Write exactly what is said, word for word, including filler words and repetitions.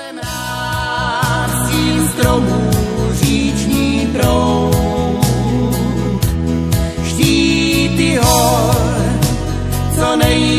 Jsem rád s tím stromů říční proud, štíty hor, co nej